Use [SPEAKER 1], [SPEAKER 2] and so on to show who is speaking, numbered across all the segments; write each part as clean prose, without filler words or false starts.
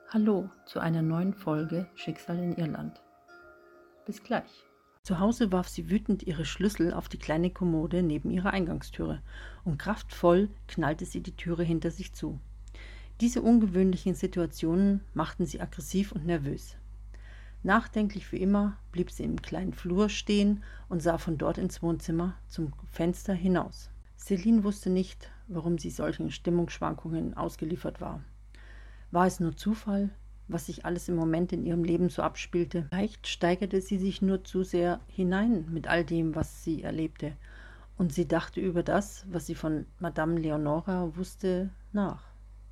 [SPEAKER 1] Hallo zu einer neuen Folge Schicksal in Irland. Bis gleich. Zu Hause warf sie wütend ihre Schlüssel auf die kleine Kommode neben ihrer Eingangstüre und kraftvoll knallte sie die Türe hinter sich zu. Diese ungewöhnlichen Situationen machten sie aggressiv und nervös. Nachdenklich wie immer blieb sie im kleinen Flur stehen und sah von dort ins Wohnzimmer zum Fenster hinaus. Celine wusste nicht, warum sie solchen Stimmungsschwankungen ausgeliefert war. War es nur Zufall, was sich alles im Moment in ihrem Leben so abspielte? Vielleicht steigerte sie sich nur zu sehr hinein mit all dem, was sie erlebte, und sie dachte über das, was sie von Madame Leonora wusste, nach.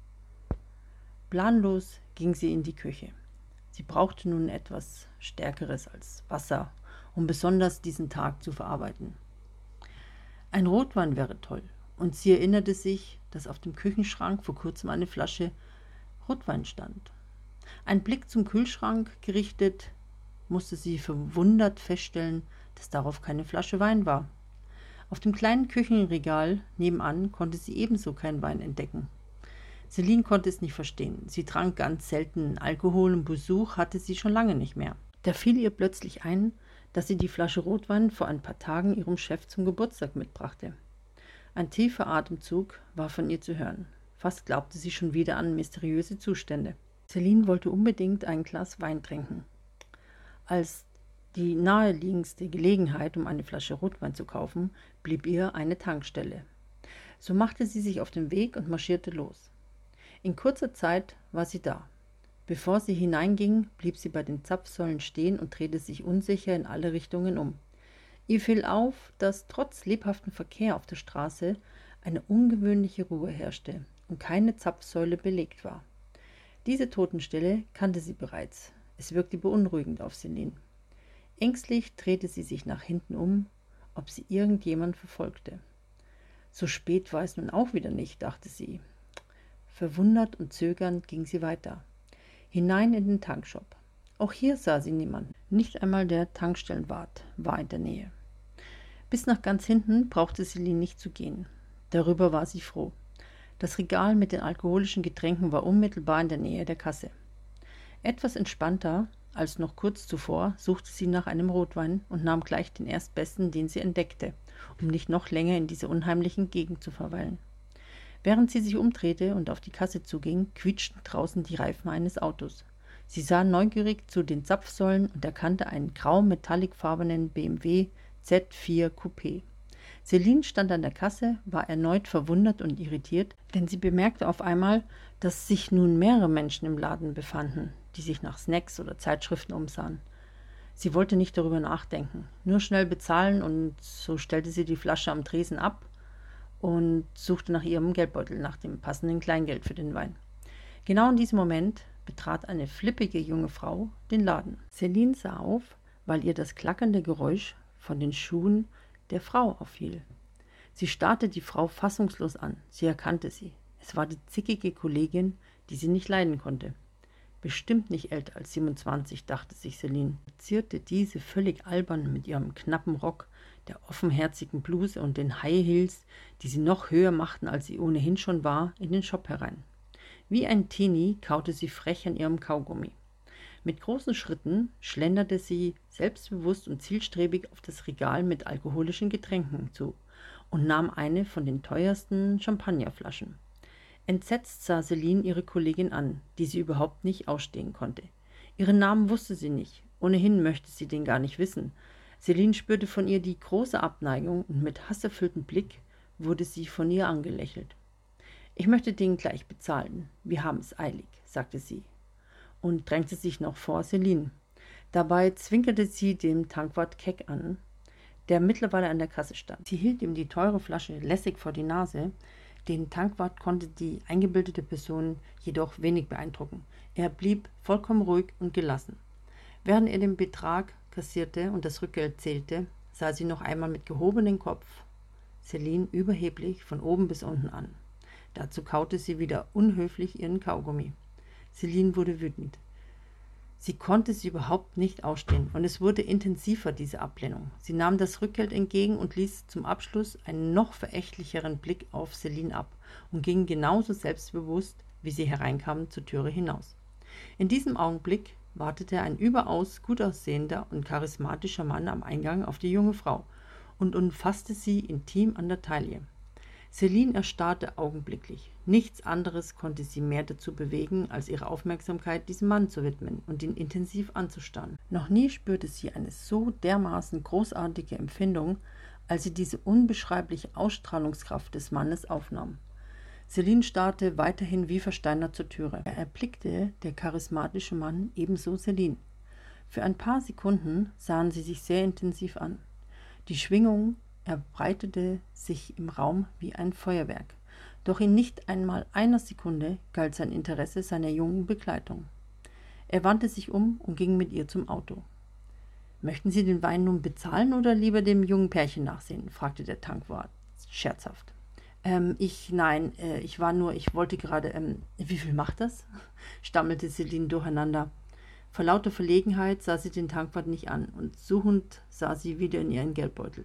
[SPEAKER 1] Planlos ging sie in die Küche. Sie brauchte nun etwas Stärkeres als Wasser, um besonders diesen Tag zu verarbeiten. Ein Rotwein wäre toll, und sie erinnerte sich, dass auf dem Küchenschrank vor kurzem eine Flasche Rotwein stand. Ein Blick zum Kühlschrank gerichtet, musste sie verwundert feststellen, dass darauf keine Flasche Wein war. Auf dem kleinen Küchenregal nebenan konnte sie ebenso keinen Wein entdecken. Celine konnte es nicht verstehen. Sie trank ganz selten Alkohol und Besuch hatte sie schon lange nicht mehr. Da fiel ihr plötzlich ein, dass sie die Flasche Rotwein vor ein paar Tagen ihrem Chef zum Geburtstag mitbrachte. Ein tiefer Atemzug war von ihr zu hören. Fast glaubte sie schon wieder an mysteriöse Zustände. Celine wollte unbedingt ein Glas Wein trinken. Als die naheliegendste Gelegenheit, um eine Flasche Rotwein zu kaufen, blieb ihr eine Tankstelle. So machte sie sich auf den Weg und marschierte los. In kurzer Zeit war sie da. Bevor sie hineinging, blieb sie bei den Zapfsäulen stehen und drehte sich unsicher in alle Richtungen um. Ihr fiel auf, dass trotz lebhaftem Verkehr auf der Straße eine ungewöhnliche Ruhe herrschte und keine Zapfsäule belegt war. Diese Totenstille kannte sie bereits. Es wirkte beunruhigend auf Celine. Ängstlich drehte sie sich nach hinten um, ob sie irgendjemand verfolgte. So spät war es nun auch wieder nicht, dachte sie. Verwundert und zögernd ging sie weiter. Hinein in den Tankshop. Auch hier sah sie niemanden. Nicht einmal der Tankstellenwart war in der Nähe. Bis nach ganz hinten brauchte Celine nicht zu gehen. Darüber war sie froh. Das Regal mit den alkoholischen Getränken war unmittelbar in der Nähe der Kasse. Etwas entspannter als noch kurz zuvor suchte sie nach einem Rotwein und nahm gleich den erstbesten, den sie entdeckte, um nicht noch länger in dieser unheimlichen Gegend zu verweilen. Während sie sich umdrehte und auf die Kasse zuging, quietschten draußen die Reifen eines Autos. Sie sah neugierig zu den Zapfsäulen und erkannte einen grau-metallicfarbenen BMW Z4 Coupé. Celine stand an der Kasse, war erneut verwundert und irritiert, denn sie bemerkte auf einmal, dass sich nun mehrere Menschen im Laden befanden, die sich nach Snacks oder Zeitschriften umsahen. Sie wollte nicht darüber nachdenken, nur schnell bezahlen, und so stellte sie die Flasche am Tresen ab und suchte nach ihrem Geldbeutel, nach dem passenden Kleingeld für den Wein. Genau in diesem Moment betrat eine flippige junge Frau den Laden. Celine sah auf, weil ihr das klackernde Geräusch von den Schuhen der Frau auffiel. Sie starrte die Frau fassungslos an. Sie erkannte sie. Es war die zickige Kollegin, die sie nicht leiden konnte. Bestimmt nicht älter als 27, dachte sich Celine. Zierte diese völlig albern mit ihrem knappen Rock, der offenherzigen Bluse und den High Heels, die sie noch höher machten, als sie ohnehin schon war, in den Shop herein. Wie ein Teenie kaute sie frech an ihrem Kaugummi. Mit großen Schritten schlenderte sie selbstbewusst und zielstrebig auf das Regal mit alkoholischen Getränken zu und nahm eine von den teuersten Champagnerflaschen. Entsetzt sah Celine ihre Kollegin an, die sie überhaupt nicht ausstehen konnte. Ihren Namen wusste sie nicht, ohnehin möchte sie den gar nicht wissen. Celine spürte von ihr die große Abneigung und mit hasserfülltem Blick wurde sie von ihr angelächelt. »Ich möchte den gleich bezahlen, wir haben es eilig«, sagte sie und drängte sich noch vor Celine. Dabei zwinkerte sie dem Tankwart keck an, der mittlerweile an der Kasse stand. Sie hielt ihm die teure Flasche lässig vor die Nase. Den Tankwart konnte die eingebildete Person jedoch wenig beeindrucken. Er blieb vollkommen ruhig und gelassen. Während er den Betrag kassierte und das Rückgeld zählte, sah sie noch einmal mit gehobenem Kopf Celine überheblich von oben bis unten an. Dazu kaute sie wieder unhöflich ihren Kaugummi. Celine wurde wütend. Sie konnte sie überhaupt nicht ausstehen, und es wurde intensiver, diese Ablehnung. Sie nahm das Rückgeld entgegen und ließ zum Abschluss einen noch verächtlicheren Blick auf Celine ab und ging genauso selbstbewusst, wie sie hereinkam, zur Türe hinaus. In diesem Augenblick wartete ein überaus gut aussehender und charismatischer Mann am Eingang auf die junge Frau und umfasste sie intim an der Taille. Celine erstarrte augenblicklich. Nichts anderes konnte sie mehr dazu bewegen, als ihre Aufmerksamkeit diesem Mann zu widmen und ihn intensiv anzustarren. Noch nie spürte sie eine so dermaßen großartige Empfindung, als sie diese unbeschreibliche Ausstrahlungskraft des Mannes aufnahm. Celine starrte weiterhin wie versteinert zur Türe. Er erblickte der charismatische Mann ebenso Celine. Für ein paar Sekunden sahen sie sich sehr intensiv an. Die Schwingung erbreitete sich im Raum wie ein Feuerwerk. Doch in nicht einmal einer Sekunde galt sein Interesse seiner jungen Begleitung. Er wandte sich um und ging mit ihr zum Auto. »Möchten Sie den Wein nun bezahlen oder lieber dem jungen Pärchen nachsehen?« fragte der Tankwart scherzhaft. Ich wollte gerade, wie viel macht das?« stammelte Celine durcheinander. Vor lauter Verlegenheit sah sie den Tankwart nicht an und suchend sah sie wieder in ihren Geldbeutel.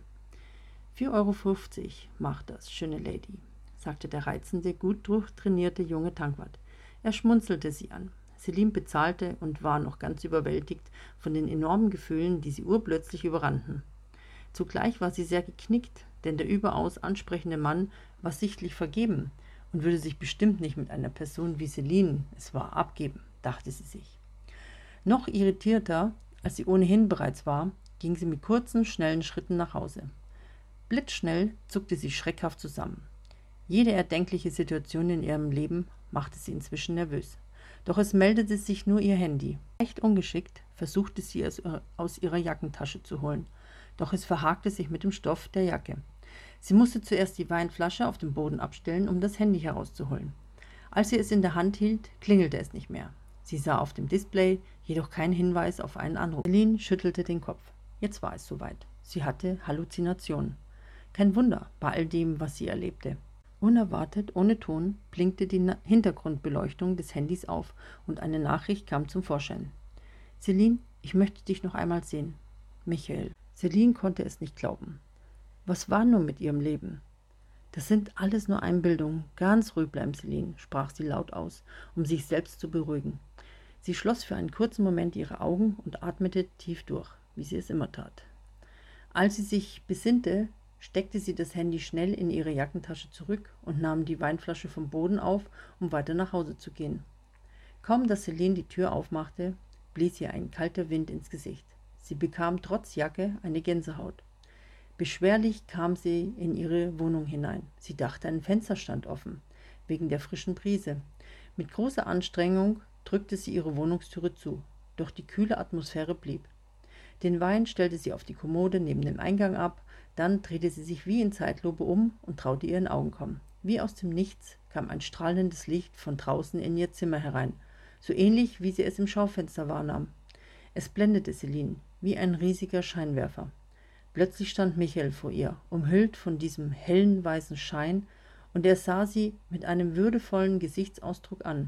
[SPEAKER 1] »4,50 € macht das, schöne Lady«, sagte der reizende, gut durchtrainierte junge Tankwart. Er schmunzelte sie an. Celine bezahlte und war noch ganz überwältigt von den enormen Gefühlen, die sie urplötzlich überrannten. Zugleich war sie sehr geknickt, denn der überaus ansprechende Mann war sichtlich vergeben und würde sich bestimmt nicht mit einer Person wie Celine es war abgeben, dachte sie sich. Noch irritierter, als sie ohnehin bereits war, ging sie mit kurzen, schnellen Schritten nach Hause. Blitzschnell zuckte sie schreckhaft zusammen. Jede erdenkliche Situation in ihrem Leben machte sie inzwischen nervös. Doch es meldete sich nur ihr Handy. Leicht ungeschickt versuchte sie es aus ihrer Jackentasche zu holen, doch es verhakte sich mit dem Stoff der Jacke. Sie musste zuerst die Weinflasche auf dem Boden abstellen, um das Handy herauszuholen. Als sie es in der Hand hielt, klingelte es nicht mehr. Sie sah auf dem Display jedoch keinen Hinweis auf einen Anruf. Celine schüttelte den Kopf. Jetzt war es soweit. Sie hatte Halluzinationen. Kein Wunder bei all dem, was sie erlebte. Unerwartet, ohne Ton, blinkte die Hintergrundbeleuchtung des Handys auf und eine Nachricht kam zum Vorschein. »Celine, ich möchte dich noch einmal sehen. Michael.« Celine konnte es nicht glauben. Was war nun mit ihrem Leben? »Das sind alles nur Einbildungen. Ganz ruhig bleiben, Celine«, sprach sie laut aus, um sich selbst zu beruhigen. Sie schloss für einen kurzen Moment ihre Augen und atmete tief durch, wie sie es immer tat. Als sie sich besinnte, steckte sie das Handy schnell in ihre Jackentasche zurück und nahm die Weinflasche vom Boden auf, um weiter nach Hause zu gehen. Kaum, dass Celine die Tür aufmachte, blies ihr ein kalter Wind ins Gesicht. Sie bekam trotz Jacke eine Gänsehaut. Beschwerlich kam sie in ihre Wohnung hinein. Sie dachte, ein Fenster stand offen, wegen der frischen Brise. Mit großer Anstrengung drückte sie ihre Wohnungstüre zu, doch die kühle Atmosphäre blieb. Den Wein stellte sie auf die Kommode neben dem Eingang ab, dann drehte sie sich wie in Zeitlupe um und traute ihren Augen kaum. Wie aus dem Nichts kam ein strahlendes Licht von draußen in ihr Zimmer herein, so ähnlich wie sie es im Schaufenster wahrnahm. Es blendete Celine wie ein riesiger Scheinwerfer. Plötzlich stand Michael vor ihr, umhüllt von diesem hellen weißen Schein, und er sah sie mit einem würdevollen Gesichtsausdruck an.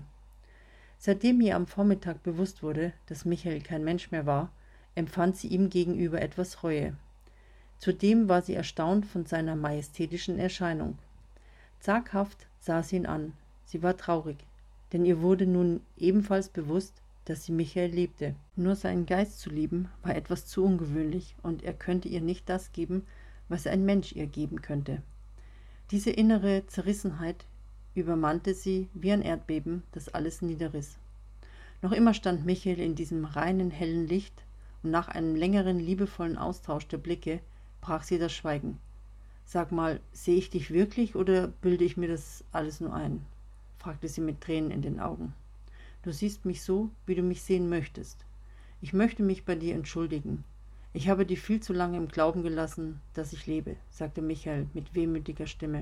[SPEAKER 1] Seitdem ihr am Vormittag bewusst wurde, dass Michael kein Mensch mehr war, empfand sie ihm gegenüber etwas Reue. Zudem war sie erstaunt von seiner majestätischen Erscheinung. Zaghaft sah sie ihn an. Sie war traurig, denn ihr wurde nun ebenfalls bewusst, dass sie Michael liebte. Nur seinen Geist zu lieben, war etwas zu ungewöhnlich, und er könnte ihr nicht das geben, was ein Mensch ihr geben könnte. Diese innere Zerrissenheit übermannte sie wie ein Erdbeben, das alles niederriss. Noch immer stand Michael in diesem reinen, hellen Licht, und nach einem längeren, liebevollen Austausch der Blicke brach sie das Schweigen. »Sag mal, sehe ich dich wirklich oder bilde ich mir das alles nur ein?« fragte sie mit Tränen in den Augen. »Du siehst mich so, wie du mich sehen möchtest. Ich möchte mich bei dir entschuldigen. Ich habe dich viel zu lange im Glauben gelassen, dass ich lebe«, sagte Michael mit wehmütiger Stimme.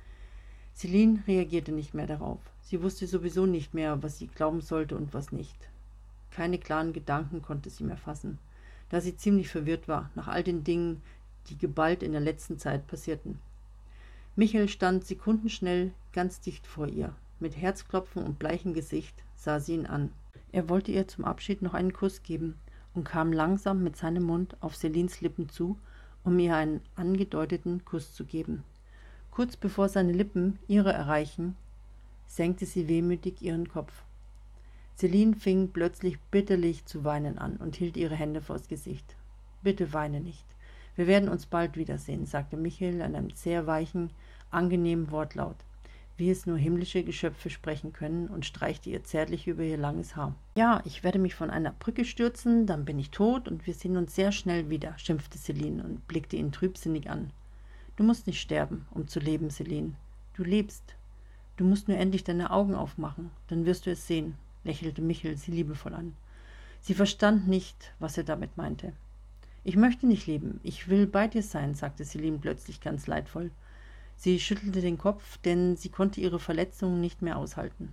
[SPEAKER 1] Celine reagierte nicht mehr darauf. Sie wusste sowieso nicht mehr, was sie glauben sollte und was nicht. Keine klaren Gedanken konnte sie mehr fassen, da sie ziemlich verwirrt war nach all den Dingen, die geballt in der letzten Zeit passierten. Michael stand sekundenschnell ganz dicht vor ihr. Mit Herzklopfen und bleichem Gesicht sah sie ihn an. Er wollte ihr zum Abschied noch einen Kuss geben und kam langsam mit seinem Mund auf Celines Lippen zu, um ihr einen angedeuteten Kuss zu geben. Kurz bevor seine Lippen ihre erreichen, senkte sie wehmütig ihren Kopf. Celine fing plötzlich bitterlich zu weinen an und hielt ihre Hände vors Gesicht. »Bitte weine nicht. Wir werden uns bald wiedersehen«, sagte Michael in einem sehr weichen, angenehmen Wortlaut, wie es nur himmlische Geschöpfe sprechen können, und streichte ihr zärtlich über ihr langes Haar. »Ja, ich werde mich von einer Brücke stürzen, dann bin ich tot und wir sehen uns sehr schnell wieder«, schimpfte Celine und blickte ihn trübsinnig an. »Du musst nicht sterben, um zu leben, Celine. Du lebst. Du musst nur endlich deine Augen aufmachen, dann wirst du es sehen«, lächelte Michael sie liebevoll an. Sie verstand nicht, was er damit meinte. »Ich möchte nicht leben, ich will bei dir sein«, sagte Celine plötzlich ganz leidvoll. Sie schüttelte den Kopf, denn sie konnte ihre Verletzungen nicht mehr aushalten.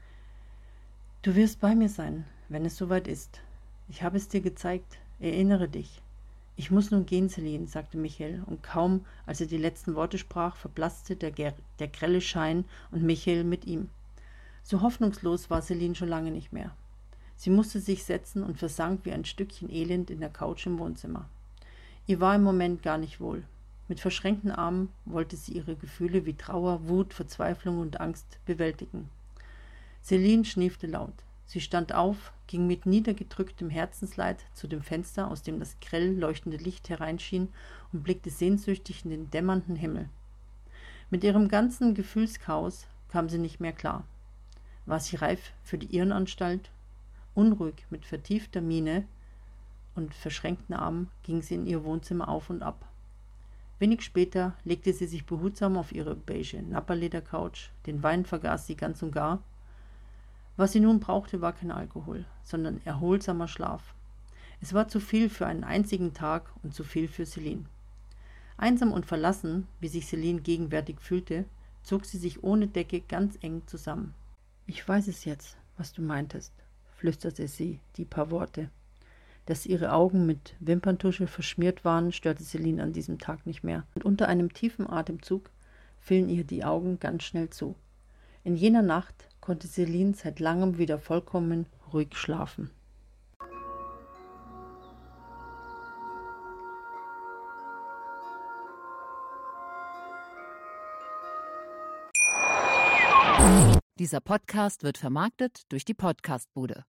[SPEAKER 1] »Du wirst bei mir sein, wenn es soweit ist. Ich habe es dir gezeigt, erinnere dich.« »Ich muss nun gehen, Celine«, sagte Michael, und kaum, als er die letzten Worte sprach, verblasste der grelle Schein und Michael mit ihm. So hoffnungslos war Celine schon lange nicht mehr. Sie musste sich setzen und versank wie ein Stückchen Elend in der Couch im Wohnzimmer. Ihr war im Moment gar nicht wohl. Mit verschränkten Armen wollte sie ihre Gefühle wie Trauer, Wut, Verzweiflung und Angst bewältigen. Celine schniefte laut. Sie stand auf, ging mit niedergedrücktem Herzensleid zu dem Fenster, aus dem das grell leuchtende Licht hereinschien, und blickte sehnsüchtig in den dämmernden Himmel. Mit ihrem ganzen Gefühlschaos kam sie nicht mehr klar. War sie reif für die Irrenanstalt? Unruhig, mit vertiefter Miene und verschränkten Armen ging sie in ihr Wohnzimmer auf und ab. Wenig später legte sie sich behutsam auf ihre beige Napperleder-Couch. Den Wein vergaß sie ganz und gar. Was sie nun brauchte, war kein Alkohol, sondern erholsamer Schlaf. Es war zu viel für einen einzigen Tag und zu viel für Celine. Einsam und verlassen, wie sich Celine gegenwärtig fühlte, zog sie sich ohne Decke ganz eng zusammen. »Ich weiß es jetzt, was du meintest«, flüsterte sie die paar Worte. Dass ihre Augen mit Wimperntusche verschmiert waren, störte Celine an diesem Tag nicht mehr, und unter einem tiefen Atemzug fielen ihr die Augen ganz schnell zu. In jener Nacht konnte Celine seit langem wieder vollkommen ruhig schlafen.
[SPEAKER 2] Dieser Podcast wird vermarktet durch die Podcastbude.